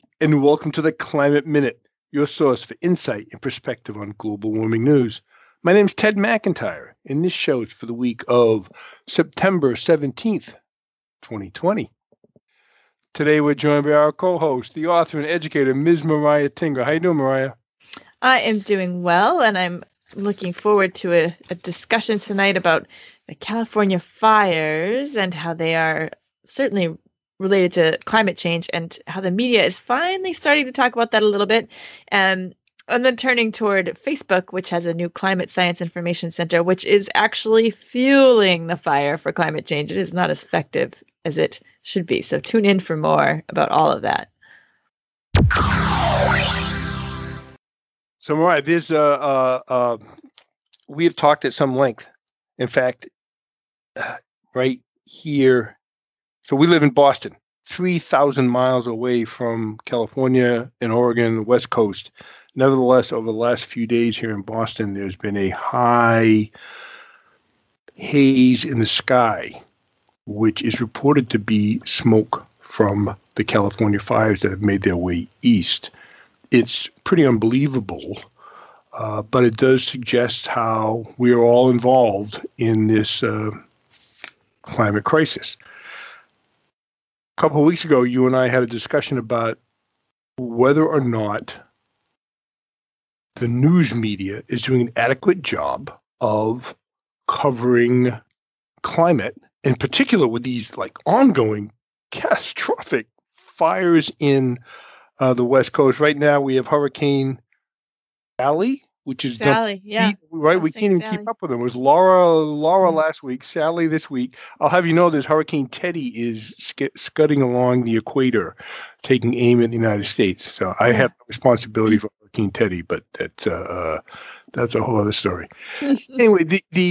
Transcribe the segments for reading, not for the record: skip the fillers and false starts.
and welcome to the Climate Minute, your source for insight and perspective on global warming news. My name is Ted McIntyre, and this show is for the week of September 17th, 2020. Today, we're joined by our co-host, the author and educator, Ms. Mariah Tinger. How you doing, Mariah? I am doing well, and I'm looking forward to a discussion tonight about the California fires and how they are certainly related to climate change and how the media is finally starting to talk about that a little bit. And then turning toward Facebook, which has a new climate science information center, which is actually fueling the fire for climate change. It is not as effective as it should be. So tune in for more about all of that. So, Mariah, there's we have talked at some length. In fact, right here. So we live in Boston, 3,000 miles away from California and Oregon, the West Coast. Nevertheless, over the last few days here in Boston, there's been a high haze in the sky, which is reported to be smoke from the California fires that have made their way east. It's pretty unbelievable, but it does suggest how we are all involved in this climate crisis. A couple of weeks ago, you and I had a discussion about whether or not the news media is doing an adequate job of covering climate, in particular with these like ongoing catastrophic fires in the West Coast. Right now, we have Hurricane Sally, which is Sally, yeah. Right, we can't even keep up with them. It was Laura last week, Sally this week. I'll have you know, this Hurricane Teddy is scudding along the equator, taking aim at the United States. So I have responsibility for Hurricane Teddy, but that's a whole other story. Anyway,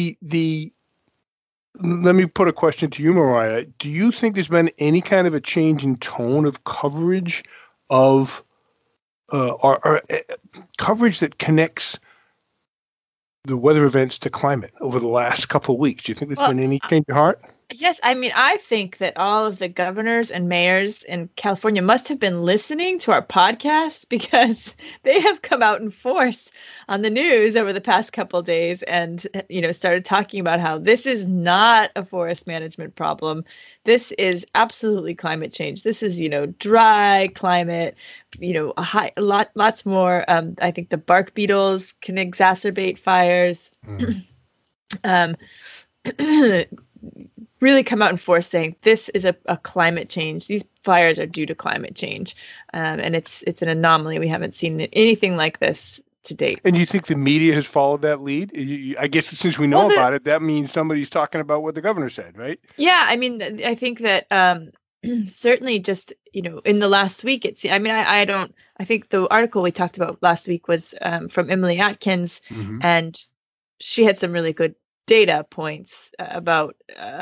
let me put a question to you, Mariah. Do you think there's been any kind of a change in tone of coverage of or coverage that connects the weather events to climate over the last couple of weeks? Do you think there's been any change of heart? Yes, I mean, I think that all of the governors and mayors in California must have been listening to our podcast, because they have come out in force on the news over the past couple of days and, started talking about how this is not a forest management problem. This is absolutely climate change. This is, dry climate, lots more. I think the bark beetles can exacerbate fires. Really come out in force saying this is a climate change. These fires are due to climate change. And it's an anomaly. We haven't seen anything like this to date. And you think the media has followed that lead? I guess since we know about it, that means somebody's talking about what the governor said, right? Yeah, I mean, I think that certainly just, in the last week, I think the article we talked about last week was from Emily Atkins, and she had some really good data points about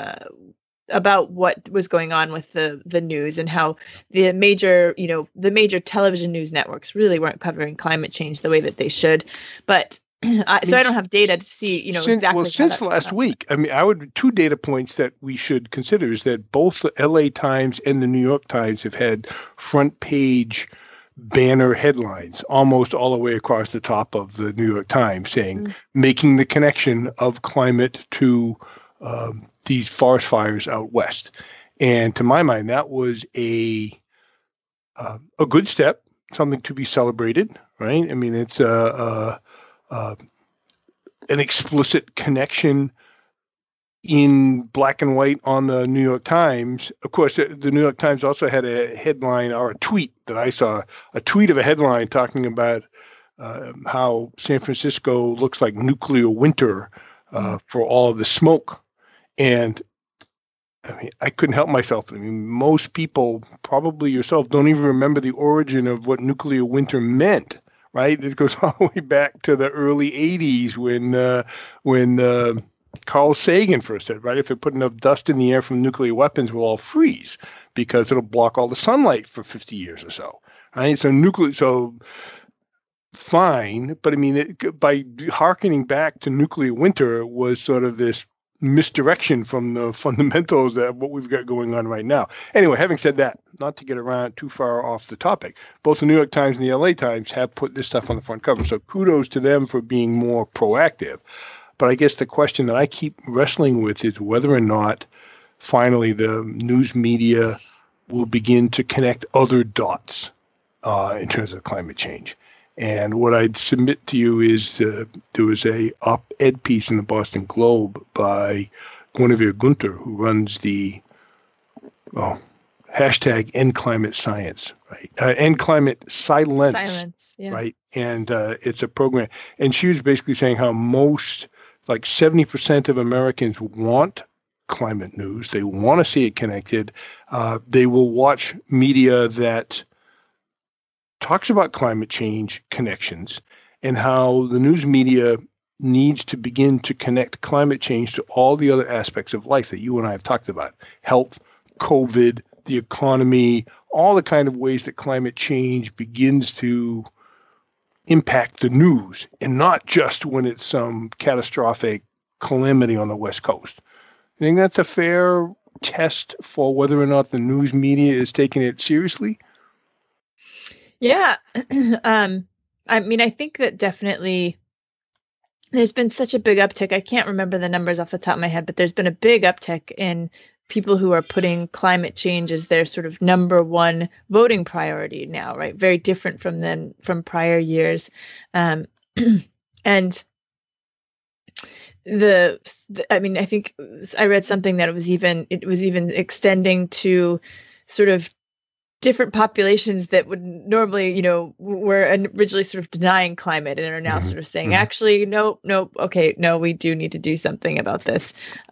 what was going on with the news and how the major television news networks really weren't covering climate change the way that they should. But I don't have data to see, exactly. Well, since last week, two data points that we should consider is that both the LA Times and the New York Times have had front page banner headlines almost all the way across the top of the New York Times saying, making the connection of climate to these forest fires out west. And to my mind, that was a good step, something to be celebrated, right? I mean, it's an explicit connection in black and white on the New York Times. Of course, the New York Times also had a headline or a tweet that I saw, a tweet of a headline talking about how San Francisco looks like nuclear winter for all of the smoke. And I couldn't help myself. Most people, probably yourself, don't even remember the origin of what nuclear winter meant, right? This goes all the way back to the early 80s when Carl Sagan first said, right, if they put enough dust in the air from nuclear weapons, we'll all freeze because it'll block all the sunlight for 50 years or so, right? So fine, but by hearkening back to nuclear winter was sort of this misdirection from the fundamentals of what we've got going on right now. Anyway, having said that, not to get around too far off the topic, both the New York Times and the LA Times have put this stuff on the front cover. So kudos to them for being more proactive. But I guess the question that I keep wrestling with is whether or not finally the news media will begin to connect other dots in terms of climate change. And what I'd submit to you is there was a op-ed piece in the Boston Globe by Guinevere Gunter, who runs the hashtag End Climate Science, right? End Climate Silence, yeah. Right? And it's a program. And she was basically saying how like 70% of Americans want climate news. They want to see it connected. They will watch media that talks about climate change connections and how the news media needs to begin to connect climate change to all the other aspects of life that you and I have talked about: health, COVID, the economy, all the kind of ways that climate change begins to impact the news, and not just when it's some catastrophic calamity on the West Coast. I think that's a fair test for whether or not the news media is taking it seriously. Yeah. I mean, I think that definitely there's been such a big uptick. I can't remember the numbers off the top of my head, but there's been a big uptick in people who are putting climate change as their sort of number one voting priority now, right? Very different from prior years. And I mean, I think I read something that it was even extending to sort of different populations that would normally, were originally sort of denying climate and are now sort of saying, actually, nope, okay, no, we do need to do something about this.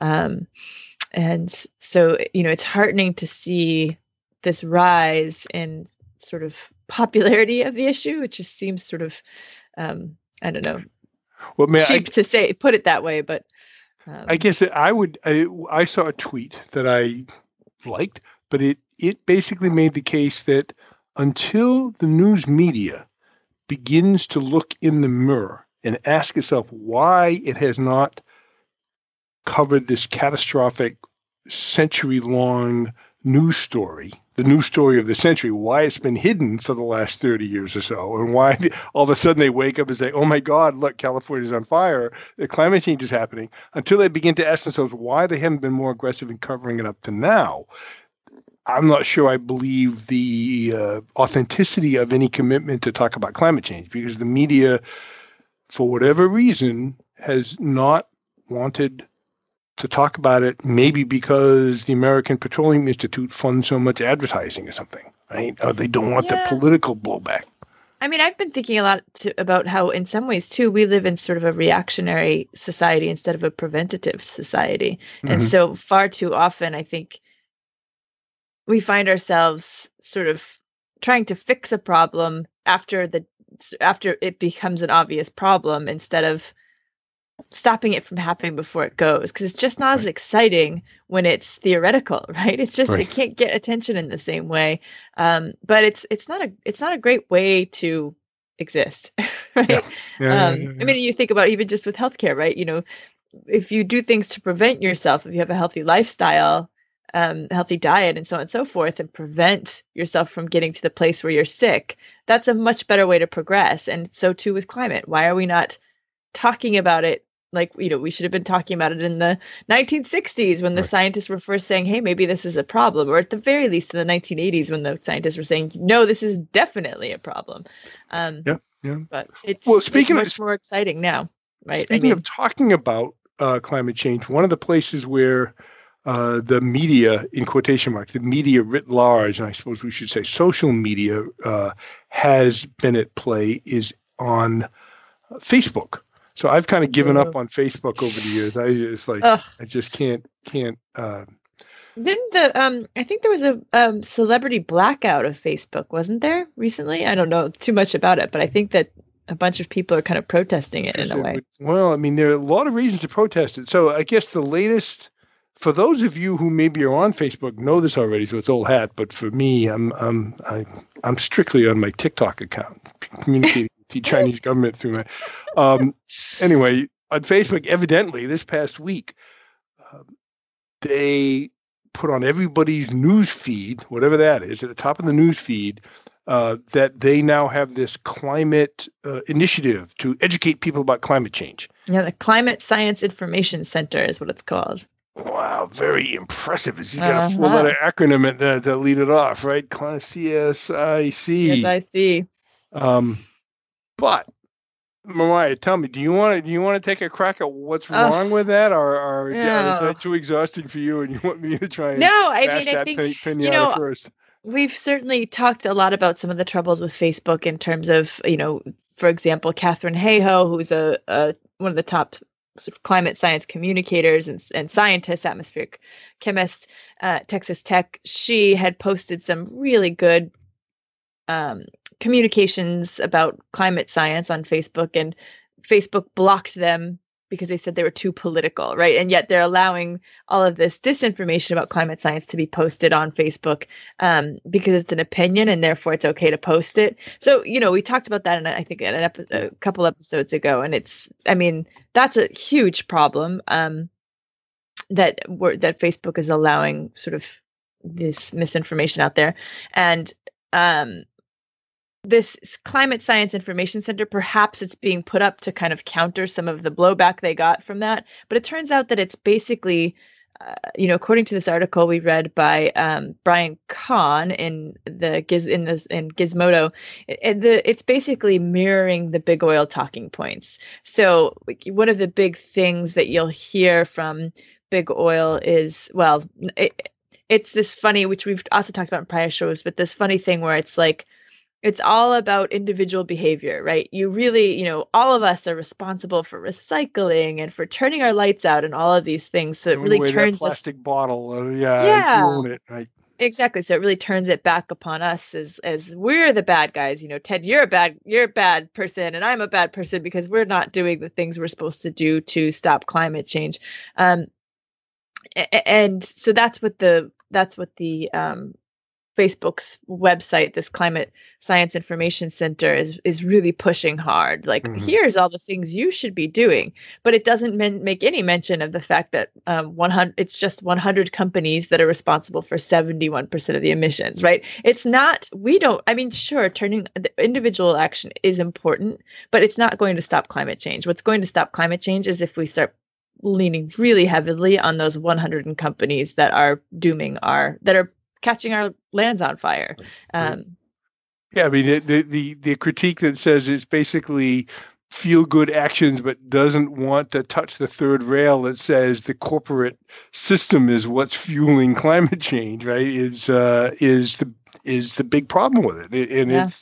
And so, it's heartening to see this rise in sort of popularity of the issue. It just seems sort of, I don't know, cheap to put it that way, but I guess I saw a tweet that I liked, but it basically made the case that until the news media begins to look in the mirror and ask itself why it has not covered this catastrophic century-long news story, the news story of the century, why it's been hidden for the last 30 years or so, and why all of a sudden they wake up and say, oh my God, look, California's on fire, the climate change is happening, until they begin to ask themselves why they haven't been more aggressive in covering it up to now. I'm not sure I believe the authenticity of any commitment to talk about climate change, because the media, for whatever reason, has not wanted to talk about it, maybe because the American Petroleum Institute funds so much advertising or something, right? Or they don't want the political blowback. I mean, I've been thinking a lot about how in some ways, too, we live in sort of a reactionary society instead of a preventative society. And so far too often, I think we find ourselves sort of trying to fix a problem after it becomes an obvious problem, instead of stopping it from happening before it goes, because it's just not as exciting when it's theoretical, right? It's just it can't get attention in the same way. But it's not a great way to exist, right? I mean, you think about even just with healthcare, right? If you do things to prevent yourself, if you have a healthy lifestyle, healthy diet, and so on and so forth, and prevent yourself from getting to the place where you're sick, that's a much better way to progress. And so too with climate. Why are we not talking about it? Like, we should have been talking about it in the 1960s when the scientists were first saying, hey, maybe this is a problem, or at the very least in the 1980s when the scientists were saying, no, this is definitely a problem. But it's much more exciting now, right? Speaking of talking about climate change, one of the places where the media, in quotation marks, the media writ large, and I suppose we should say social media, has been at play is on Facebook. So I've kind of given up on Facebook over the years. I just can't. Didn't I think there was a celebrity blackout of Facebook, wasn't there recently? I don't know too much about it, but I think that a bunch of people are kind of protesting it in a way. Well, I mean, there are a lot of reasons to protest it. So I guess the latest, for those of you who maybe are on Facebook, know this already, so it's old hat. But for me, I'm strictly on my TikTok account, communicating with the Chinese government through my. Anyway, on Facebook, evidently this past week, they put on everybody's news feed, whatever that is, at the top of the news feed, that they now have this climate initiative to educate people about climate change. Yeah, the Climate Science Information Center is what it's called. Wow, very impressive. He's got a four-letter acronym in there to lead it off, right? CSIC. Yes, I see. But Mariah, tell me, do you want to take a crack at what's wrong with that, or is that too exhausting for you, and you want me to try and I think pinata first? We've certainly talked a lot about some of the troubles with Facebook in terms of, for example, Katharine Hayhoe, who's one of the top sort of climate science communicators and scientists, atmospheric chemists, Texas Tech. She had posted some really good communications about climate science on Facebook, and Facebook blocked them because they said they were too political, right? And yet they're allowing all of this disinformation about climate science to be posted on Facebook because it's an opinion and therefore it's okay to post it. So, we talked about that I think a couple episodes ago, and that's a huge problem that Facebook is allowing sort of this misinformation out there. And this Climate Science Information Center, perhaps it's being put up to kind of counter some of the blowback they got from that. But it turns out that it's basically, according to this article we read by Brian Kahn in Gizmodo, it's basically mirroring the big oil talking points. So one of the big things that you'll hear from big oil is, it's this funny, which we've also talked about in prior shows, but this funny thing where it's like, it's all about individual behavior, right? You really, all of us are responsible for recycling and for turning our lights out and all of these things. So it really turns that plastic bottle. Yeah. You own it, right? Exactly. So it really turns it back upon us as we're the bad guys. Ted, you're a bad person, and I'm a bad person because we're not doing the things we're supposed to do to stop climate change. And so that's what the Facebook's website, this Climate Science Information Center, is really pushing hard. Like, here's all the things you should be doing, but it doesn't make any mention of the fact that it's just 100 companies that are responsible for 71% of the emissions, right? It's not. Sure, turning the individual action is important, but it's not going to stop climate change. What's going to stop climate change is if we start leaning really heavily on those 100 companies that are catching our lands on fire. The critique that says it's basically feel-good actions, but doesn't want to touch the third rail that says the corporate system is what's fueling climate change, right? Is the big problem with it,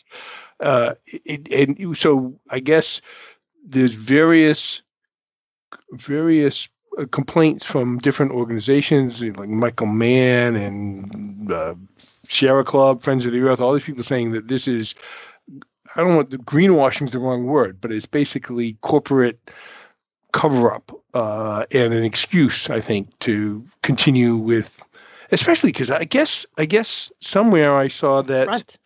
so I guess there's various complaints from different organizations like Michael Mann and Sierra Club, Friends of the Earth, all these people saying that this is, I don't want, greenwashing is the wrong word, but it's basically corporate cover-up and an excuse, I think, to continue with, especially because I guess somewhere I saw that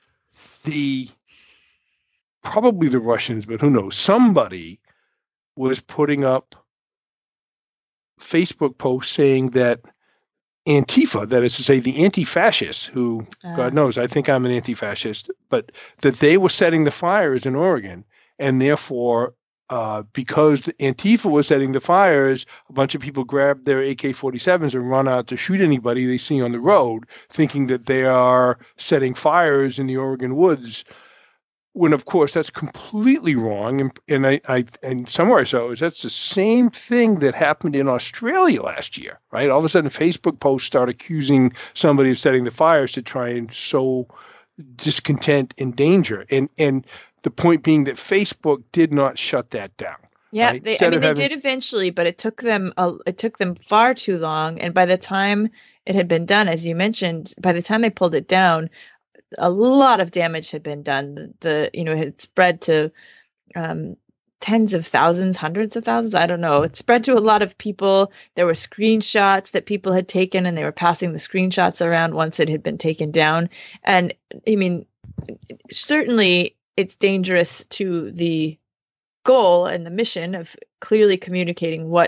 probably the Russians, but who knows, somebody was putting up Facebook post saying that Antifa, that is to say the anti-fascists, who, God knows, I think I'm an anti-fascist, but that they were setting the fires in Oregon, and therefore, because Antifa was setting the fires, a bunch of people grabbed their AK-47s and run out to shoot anybody they see on the road, thinking that they are setting fires in the Oregon woods. When of course that's completely wrong, and somewhere I saw that's the same thing that happened in Australia last year, right? All of a sudden, Facebook posts start accusing somebody of setting the fires to try and sow discontent and danger, and the point being that Facebook did not shut that down. Yeah, right? They did eventually, but it took them far too long, and by the time it had been done, as you mentioned, by the time they pulled it down, a lot of damage had been done. It had spread to tens of thousands, hundreds of thousands. I don't know. It spread to a lot of people. There were screenshots that people had taken, and they were passing the screenshots around once it had been taken down. And certainly it's dangerous to the goal and the mission of clearly communicating what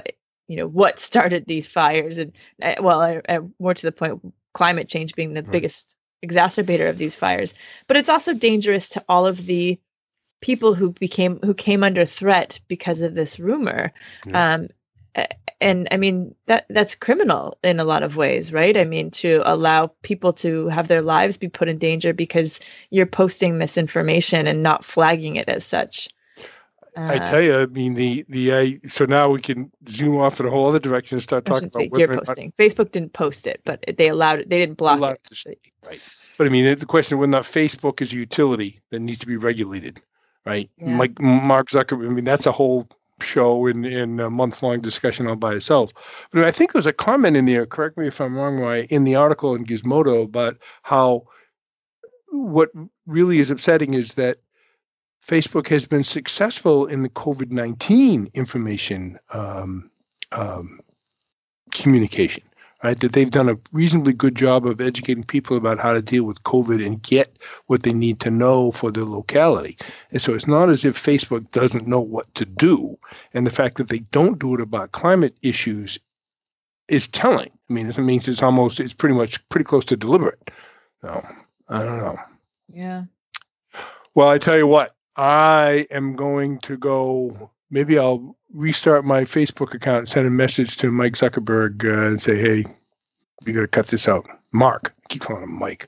what started these fires, and more to the point, climate change being the biggest exacerbator of these fires. But it's also dangerous to all of the people who came under threat because of this rumor. Yeah. And I mean, that's criminal in a lot of ways, right? I mean, to allow people to have their lives be put in danger because you're posting misinformation and not flagging it as such. I tell you, I mean, so now we can zoom off in a whole other direction and start talking about you're posting. Facebook ddidn't post it, but they allowed it. They didn't block it. Right. But I mean, the question of whether or not Facebook is a utility that needs to be regulated, right? Yeah. Like Mark Zuckerberg, I mean, that's a whole show in a month-long discussion all by itself. But I think there's a comment in there, correct me if I'm wrong, Roy, in the article in Gizmodo about how what really is upsetting is that Facebook has been successful in the COVID-19 information communication, right? That they've done a reasonably good job of educating people about how to deal with COVID and get what they need to know for their locality. And so it's not as if Facebook doesn't know what to do. And the fact that they don't do it about climate issues is telling. I mean, it means it's pretty close to deliberate. So I don't know. Yeah. Well, I tell you what, I am going to go, maybe I'll restart my Facebook account and send a message to Mike Zuckerberg and say, hey, we got to cut this out. Mark, I keep calling him Mike.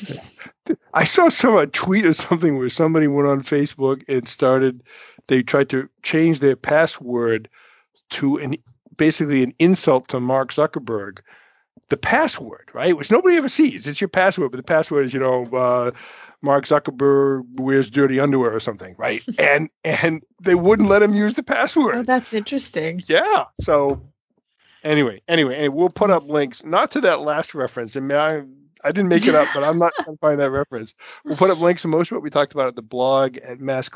I saw a tweet or something where somebody went on Facebook and they tried to change their password to basically an insult to Mark Zuckerberg. The password, right, which nobody ever sees. It's your password, but the password is, Mark Zuckerberg wears dirty underwear or something, right? and they wouldn't let him use the password. Oh, that's interesting. Yeah. So anyway, we'll put up links, not to that last reference. I mean, I didn't make it up, but I'm not going to find that reference. We'll put up links to most of what we talked about at the blog at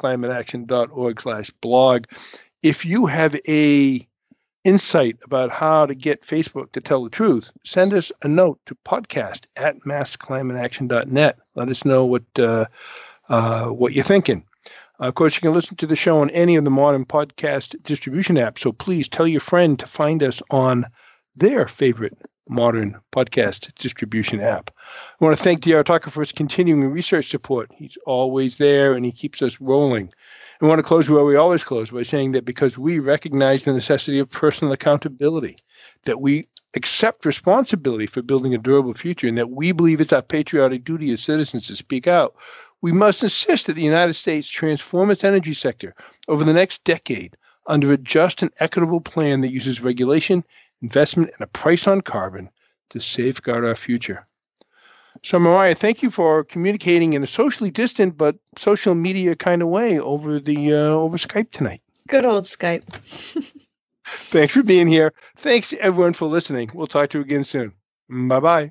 massclimateaction.org/blog. If you have a insight about how to get Facebook to tell the truth, send us a note to podcast@massclimateaction.net. Let us know what you're thinking. Of course, you can listen to the show on any of the modern podcast distribution apps, so please tell your friend to find us on their favorite modern podcast distribution app. I want to thank D.R. Tucker for his continuing research support. He's always there, and he keeps us rolling. I want to close where we always close, by saying that because we recognize the necessity of personal accountability, that we accept responsibility for building a durable future, and that we believe it's our patriotic duty as citizens to speak out, we must insist that the United States transform its energy sector over the next decade under a just and equitable plan that uses regulation, investment, and a price on carbon to safeguard our future. So, Mariah, thank you for communicating in a socially distant but social media kind of way over Skype tonight. Good old Skype. Thanks for being here. Thanks, everyone, for listening. We'll talk to you again soon. Bye-bye.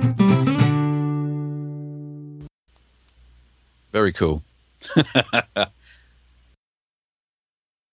Very cool.